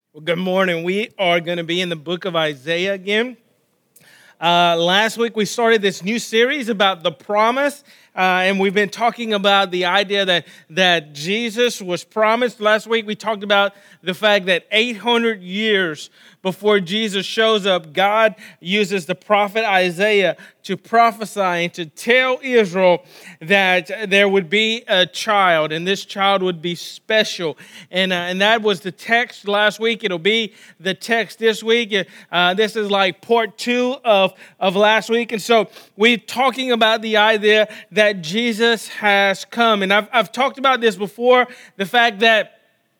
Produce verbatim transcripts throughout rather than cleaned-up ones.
Well, good morning. We are going to be in the book of Isaiah again. Uh, last week we started this new series about the promise, uh, and we've been talking about the idea that, that Jesus was promised. Last week we talked about the fact that eight hundred years before Jesus shows up, God uses the prophet Isaiah to prophesy and to tell Israel that there would be a child, and this child would be special. And, uh, and that was the text last week. It'll be the text this week. Uh, this is like part two of, of last week. And so we're talking about the idea that Jesus has come. And I've, I've talked about this before, the fact that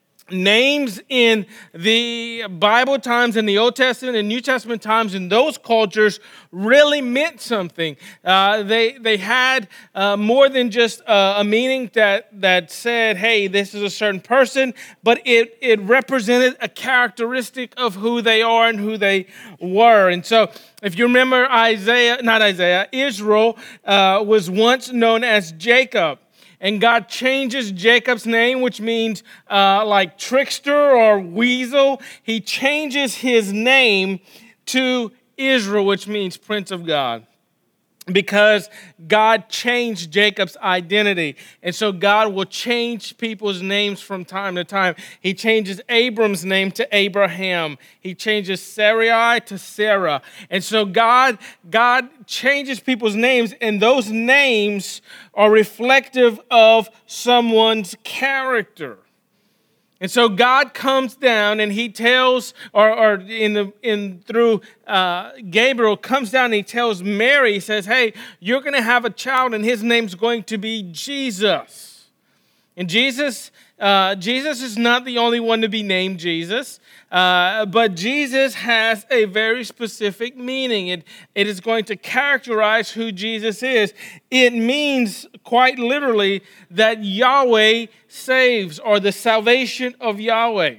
names in the Bible times, in the Old Testament and New Testament times, in those cultures really meant something. Uh, they they had uh, more than just uh, a meaning that, that said, hey, this is a certain person, but it, it represented a characteristic of who they are and who they were. And so if you remember Isaiah, not Isaiah, Israel uh, was once known as Jacob. And God changes Jacob's name, which means uh, like trickster or weasel. He changes his name to Israel, which means Prince of God, because God changed Jacob's identity. And so God will change people's names from time to time. He changes Abram's name to Abraham. He changes Sarai to Sarah. And so God, God changes people's names, and those names are reflective of someone's character. And so God comes down and he tells, or, or in the in through uh, Gabriel comes down and he tells Mary, he says, hey, you're going to have a child and his name's going to be Jesus. And Jesus, uh, Jesus is not the only one to be named Jesus, uh, but Jesus has a very specific meaning. It, it is going to characterize who Jesus is. It means quite literally that Yahweh saves, or the salvation of Yahweh.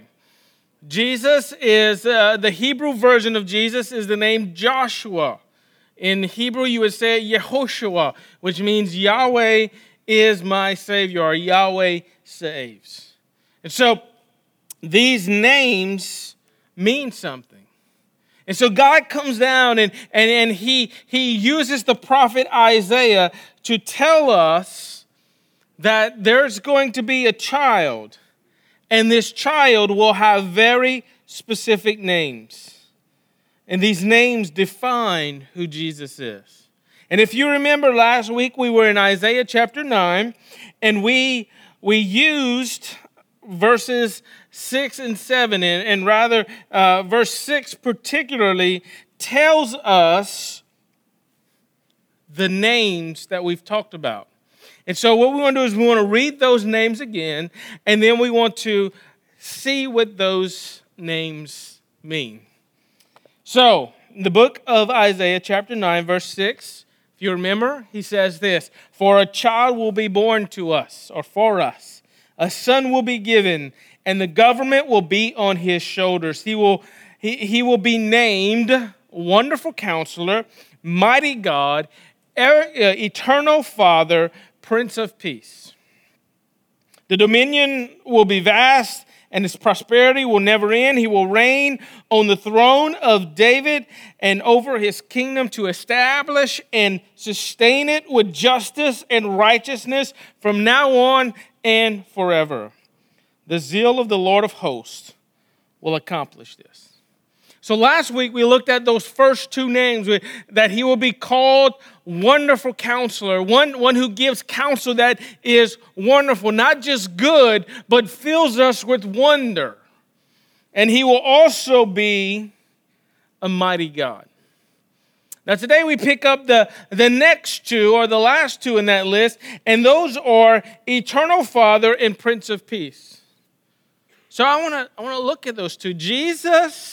Jesus is, uh, the Hebrew version of Jesus is the name Joshua. In Hebrew, you would say Yehoshua, which means Yahweh is my Savior, or Yahweh saves. And so these names mean something. And so God comes down and, and, and he, he uses the prophet Isaiah to tell us that there's going to be a child, and this child will have very specific names. And these names define who Jesus is. And if you remember last week, we were in Isaiah chapter nine, and we we used verses six and seven, and, and rather uh, verse six particularly tells us the names that we've talked about. And so what we want to do is we want to read those names again, and then we want to see what those names mean. So, in the book of Isaiah chapter nine, verse six, if you remember, he says this, for a child will be born to us, or for us. A son will be given, and the government will be on his shoulders. He will, he, he will be named Wonderful Counselor, Mighty God, Eternal Father, Prince of Peace. The dominion will be vast, and his prosperity will never end. He will reign on the throne of David and over his kingdom, to establish and sustain it with justice and righteousness from now on and forever. The zeal of the Lord of hosts will accomplish this. So last week we looked at those first two names, that he will be called Wonderful Counselor, one, one who gives counsel that is wonderful, not just good, but fills us with wonder. And he will also be a mighty God. Now today we pick up the, the next two, or the last two in that list, and those are Eternal Father and Prince of Peace. So I want to I want to look at those two. Jesus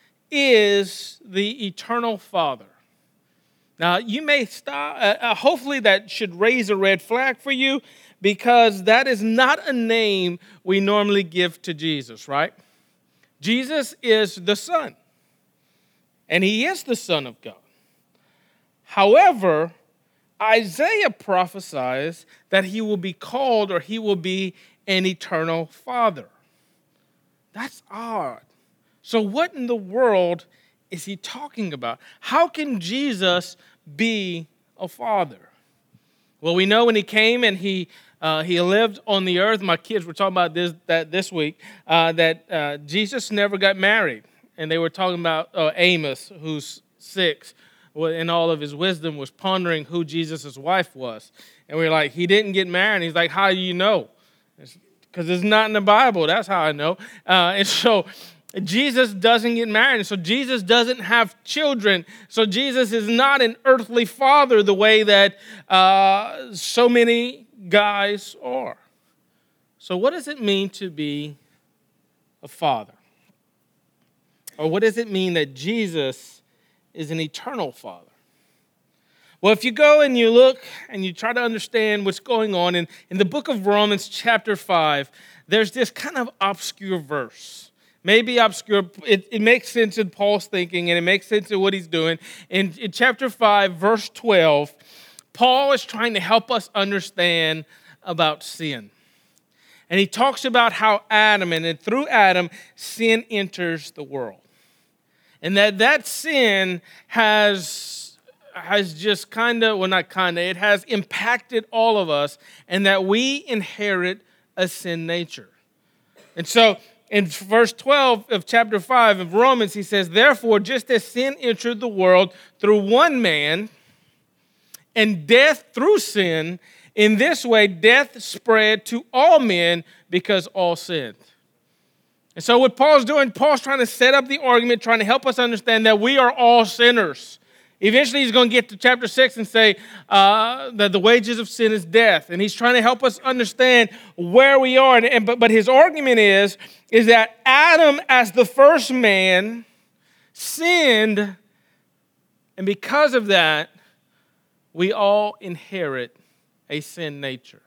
is the Eternal Father. Now, you may stop, uh, uh, hopefully that should raise a red flag for you, because that is not a name we normally give to Jesus, right? Jesus is the Son, and he is the Son of God. However, Isaiah prophesies that he will be called, or he will be an eternal Father. That's odd. So what in the world is he talking about? How can Jesus be a father? Well, we know when he came and he uh, he lived on the earth. My kids were talking about this that this week uh, that uh, Jesus never got married, and they were talking about uh, Amos, who's six, in all of his wisdom, was pondering who Jesus' wife was, and we were like, he didn't get married. And he's like, how do you know? Because it's not in the Bible. That's how I know. Uh, and so Jesus doesn't get married. So Jesus doesn't have children. So Jesus is not an earthly father the way that uh, so many guys are. So what does it mean to be a father? Or what does it mean that Jesus is an eternal father? Well, if you go and you look and you try to understand what's going on in, in the book of Romans chapter five, there's this kind of obscure verse. Maybe obscure, it, it makes sense in Paul's thinking and it makes sense in what he's doing. In, in chapter five, verse twelve, Paul is trying to help us understand about sin. And he talks about how Adam, and then through Adam, sin enters the world. And that that sin has... has just kind of, well, not kind of, it has impacted all of us, and that we inherit a sin nature. And so in verse twelve of chapter five of Romans, he says, therefore, just as sin entered the world through one man, and death through sin, in this way death spread to all men because all sinned. And so what Paul's doing, Paul's trying to set up the argument, trying to help us understand that we are all sinners. Eventually, he's going to get to chapter six and say uh, that the wages of sin is death. And he's trying to help us understand where we are. And, and, but, but his argument is, is that Adam, as the first man, sinned. And because of that, we all inherit a sin nature.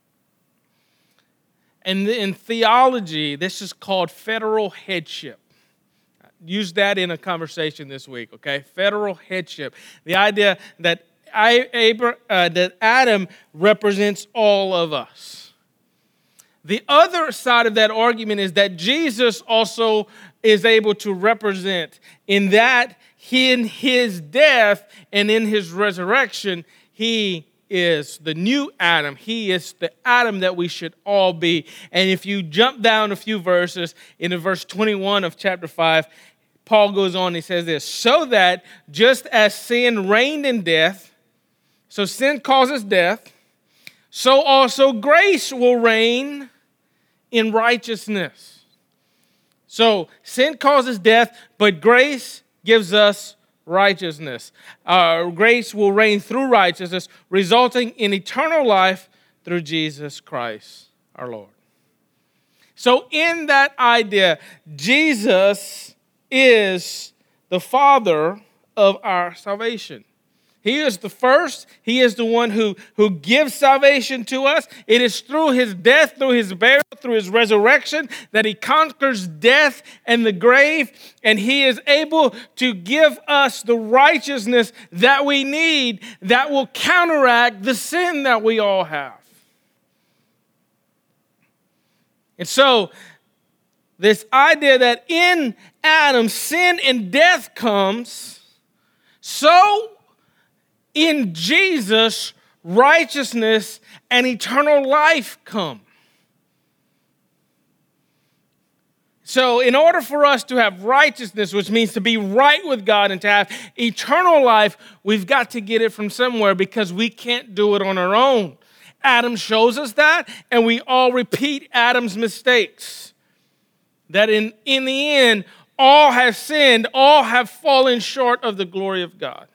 And in theology, this is called federal headship. Use that in a conversation this week, okay? Federal headship. The idea that I, Abra, uh, that Adam represents all of us. The other side of that argument is that Jesus also is able to represent, in that in his death and in his resurrection, he is the new Adam. He is the Adam that we should all be. And if you jump down a few verses, in verse twenty-one of chapter five, Paul goes on, he says this, so that just as sin reigned in death, so sin causes death, so also grace will reign in righteousness. So sin causes death, but grace gives us righteousness. Uh, grace will reign through righteousness, resulting in eternal life through Jesus Christ our Lord. So in that idea, Jesus is the Father of our salvation. He is the first. He is the one who, who gives salvation to us. It is through his death, through his burial, through his resurrection that he conquers death and the grave, and he is able to give us the righteousness that we need that will counteract the sin that we all have. And so, this idea that in Adam sin and death comes, so in Jesus righteousness and eternal life come. So in order for us to have righteousness, which means to be right with God and to have eternal life, we've got to get it from somewhere because we can't do it on our own. Adam shows us that, and we all repeat Adam's mistakes. That in, in the end, all have sinned, all have fallen short of the glory of God.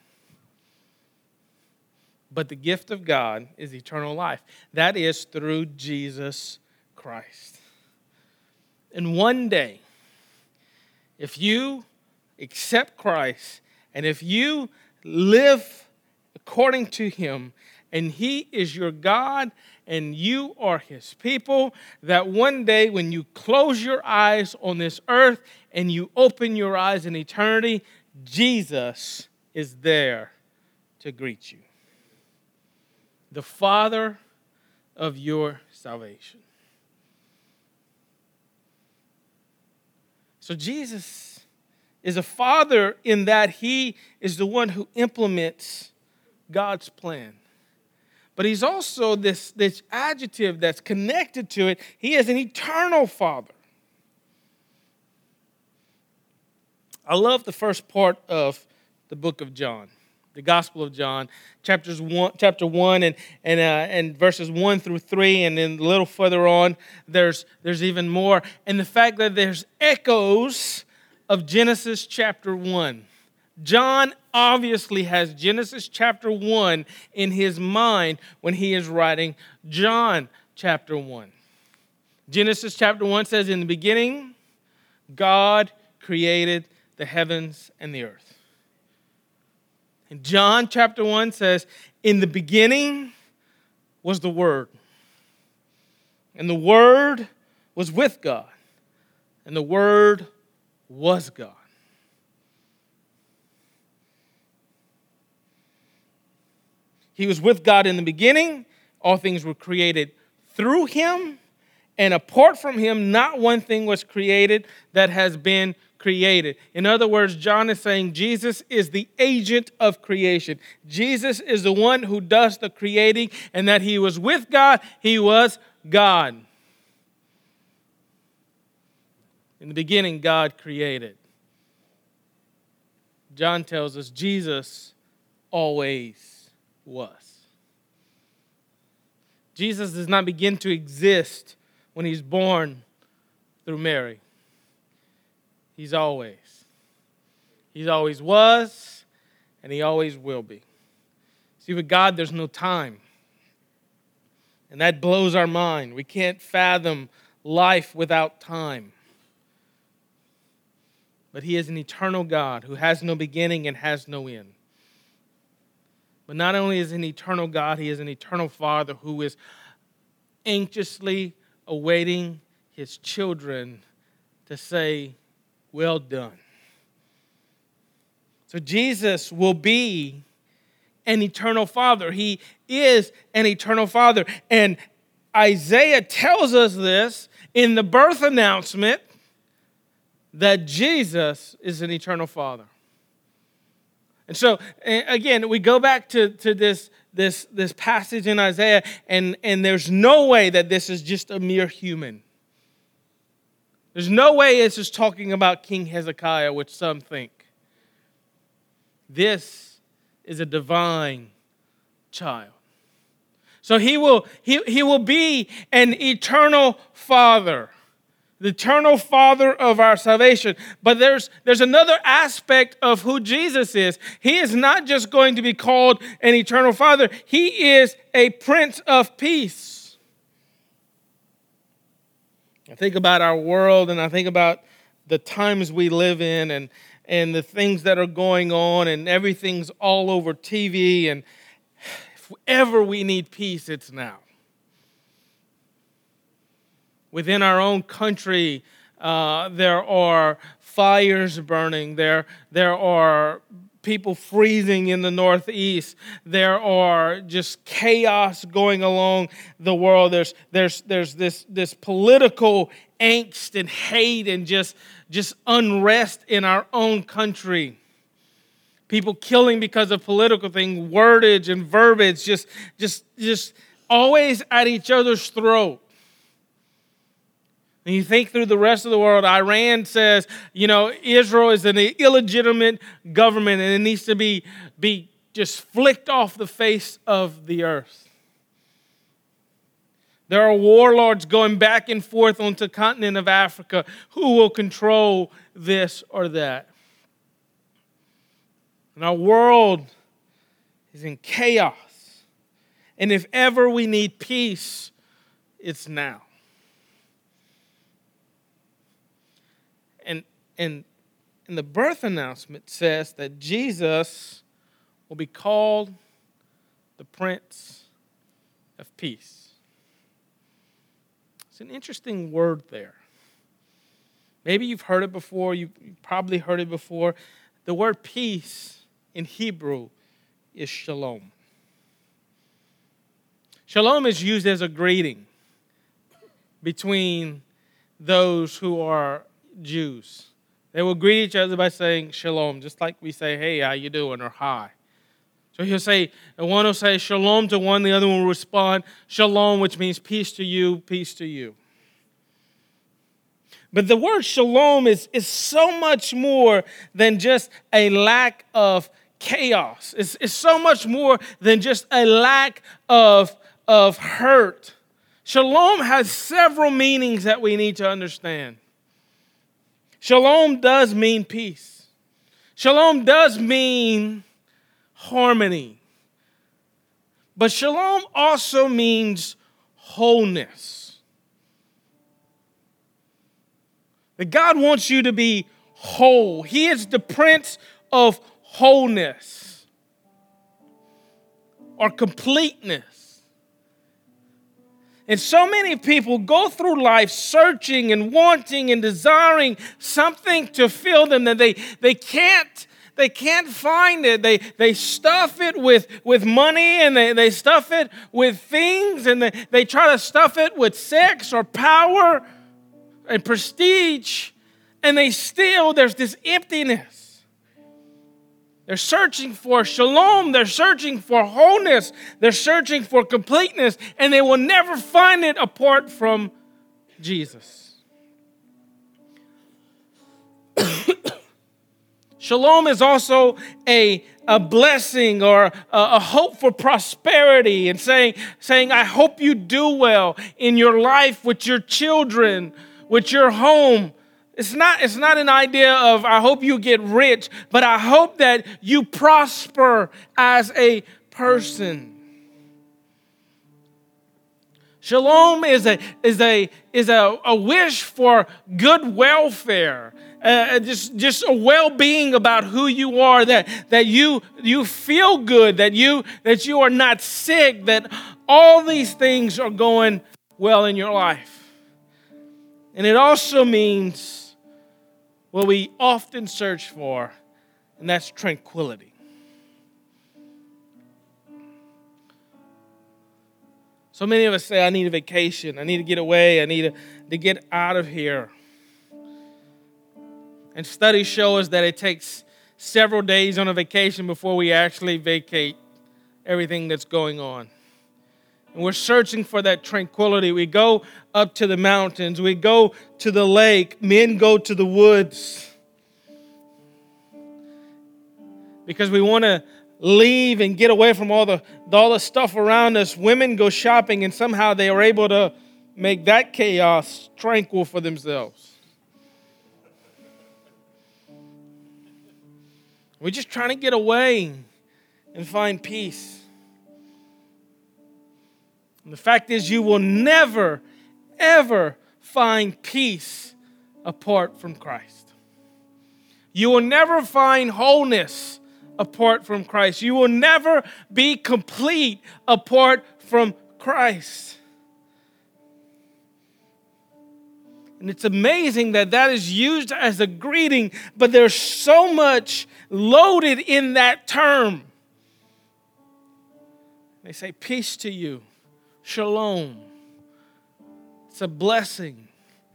But the gift of God is eternal life. That is through Jesus Christ. And one day, if you accept Christ, and if you live according to him, and he is your God, and you are his people, that one day when you close your eyes on this earth and you open your eyes in eternity, Jesus is there to greet you. The Father of your salvation. So Jesus is a father in that he is the one who implements God's plan. But he's also this, this adjective that's connected to it. He is an eternal father. I love the first part of the book of John, the Gospel of John, chapters one, chapter one, and and uh, and verses one through three, and then a little further on, there's there's even more, and the fact that there's echoes of Genesis chapter one. John obviously has Genesis chapter one in his mind when he is writing John chapter one. Genesis chapter one says, "In the beginning, God created the heavens and the earth." And John chapter one says, "In the beginning was the Word, and the Word was with God, and the Word was God." He was with God in the beginning. All things were created through him, and apart from him, not one thing was created that has been created. In other words, John is saying Jesus is the agent of creation. Jesus is the one who does the creating, and that he was with God, he was God. In the beginning, God created. John tells us Jesus always was. Jesus does not begin to exist when he's born through Mary. He's always. He's always was, and he always will be. See, with God, there's no time. And that blows our mind. We can't fathom life without time. But he is an eternal God who has no beginning and has no end. But not only is he an eternal God, he is an eternal Father who is anxiously awaiting his children to say, "Well done." So Jesus will be an eternal Father. He is an eternal Father. And Isaiah tells us this in the birth announcement, that Jesus is an eternal Father. And so, again, we go back to, to this, this, this passage in Isaiah, and, and there's no way that this is just a mere human. There's no way it's just talking about King Hezekiah, which some think. This is a divine child. So he will, he, he will be an eternal Father. The eternal Father of our salvation. But there's, there's another aspect of who Jesus is. He is not just going to be called an eternal Father. He is a Prince of Peace. I think about our world, and I think about the times we live in, and, and the things that are going on, and everything's all over T V. And if ever we need peace, it's now. Within our own country, uh, there are fires burning. There, there are people freezing in the Northeast. There are just chaos going along the world. There's, there's, there's this, this political angst and hate and just, just unrest in our own country. People killing because of political things, wordage and verbiage, just, just, just always at each other's throat. And you think through the rest of the world, Iran says, you know, Israel is an illegitimate government and it needs to be, be just flicked off the face of the earth. There are warlords going back and forth onto the continent of Africa who will control this or that. And our world is in chaos. And if ever we need peace, it's now. And, and, and the birth announcement says that Jesus will be called the Prince of Peace. It's an interesting word there. Maybe you've heard it before. You've probably heard it before. The word peace in Hebrew is shalom. Shalom is used as a greeting between those who are Jews. They will greet each other by saying shalom, just like we say, hey, how you doing, or hi. So he'll say, and one will say shalom to one, the other one will respond shalom, which means peace to you, peace to you. But the word shalom is, is so much more than just a lack of chaos. It's, it's so much more than just a lack of, of hurt. Shalom has several meanings that we need to understand. Shalom does mean peace. Shalom does mean harmony. But shalom also means wholeness. That God wants you to be whole. He is the Prince of wholeness or completeness. And so many people go through life searching and wanting and desiring something to fill them that they, they can't They can't find it. They, they stuff it with, with money, and they, they stuff it with things, and they, they try to stuff it with sex or power and prestige, and they still, there's this emptiness. They're searching for shalom. They're searching for wholeness. They're searching for completeness, and they will never find it apart from Jesus. Shalom is also a, a blessing or a, a hope for prosperity, and saying, saying, I hope you do well in your life, with your children, with your home. It's not, it's not an idea of I hope you get rich, but I hope that you prosper as a person. Shalom is a, is a, is a, a wish for good welfare. Uh, just, just a well-being about who you are, that, that you, you feel good, that you, that you are not sick, that all these things are going well in your life. And it also means what we often search for, and that's tranquility. So many of us say, I need a vacation, I need to get away, I need to, to get out of here. And studies show us that it takes several days on a vacation before we actually vacate everything that's going on. And we're searching for that tranquility. We go up to the mountains. We go to the lake. Men go to the woods. Because we want to leave and get away from all the, all the stuff around us. Women go shopping, and somehow they are able to make that chaos tranquil for themselves. We're just trying to get away and find peace. And the fact is, you will never, ever find peace apart from Christ. You will never find wholeness apart from Christ. You will never be complete apart from Christ. And it's amazing that that is used as a greeting, but there's so much loaded in that term. They say, peace to you, shalom. It's a blessing.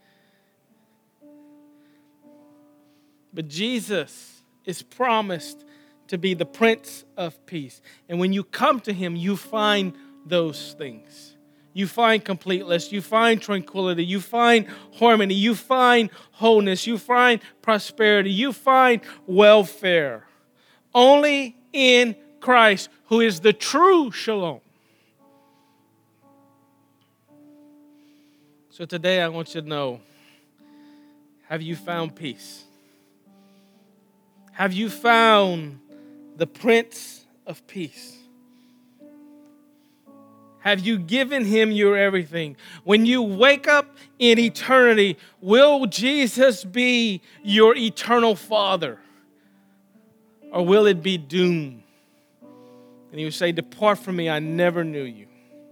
But Jesus is promised to be the Prince of Peace. And when you come to him, you find those things. You find completeness, you find tranquility, you find harmony, you find wholeness, you find prosperity, you find welfare. Only in Christ, who is the true shalom. So today I want you to know, have you found peace? Have you found the Prince of Peace? Have you given him your everything? When you wake up in eternity, will Jesus be your eternal Father? Or will it be doom? And he would say, depart from me, I never knew you.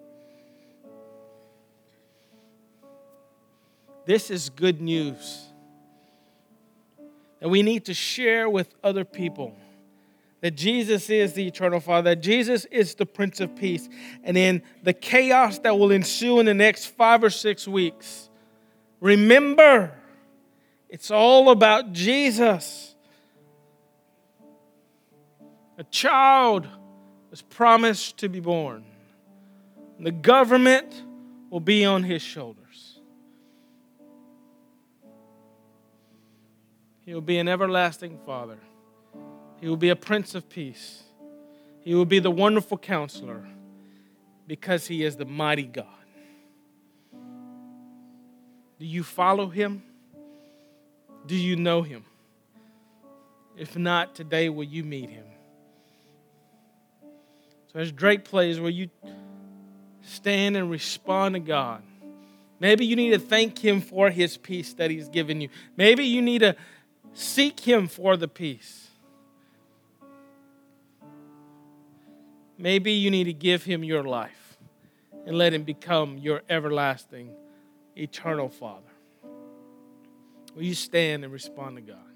This is good news that we need to share with other people. That Jesus is the eternal Father, that Jesus is the Prince of Peace. And in the chaos that will ensue in the next five or six weeks, remember, It's all about Jesus. A child was promised to be born. The government will be on his shoulders. He will be an everlasting Father. He will be a Prince of Peace. He will be the wonderful Counselor because he is the mighty God. Do you follow him? Do you know him? If not, today will you meet him? So as Drake plays, will you stand and respond to God? Maybe you need to thank him for his peace that he's given you. Maybe you need to seek him for the peace. Maybe you need to give him your life and let him become your everlasting, eternal Father. Will you stand and respond to God?